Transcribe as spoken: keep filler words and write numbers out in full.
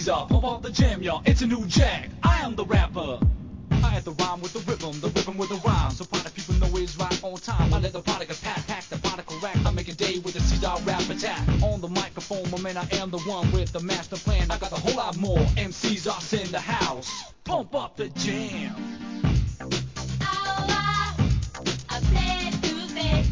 Caesar, pump up the jam, y'all, it's a new jack. I am the rapper. I had the rhyme with the rhythm, the rhythm with the rhyme. So party people know it's right on time. I let the particle pack, pack the particle rack. I make a day with a Caesar rap attack. On the microphone, my man, I am the one with the master plan. I got a whole lot more M Cs us in the house. Pump up the jam.